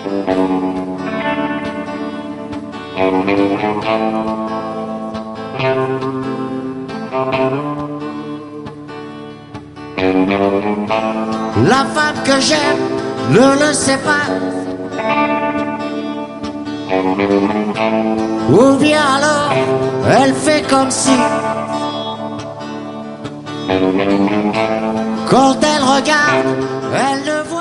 La femme que j'aime ne le sait pas, ou bien alors elle fait comme si, quand elle regarde, elle ne voit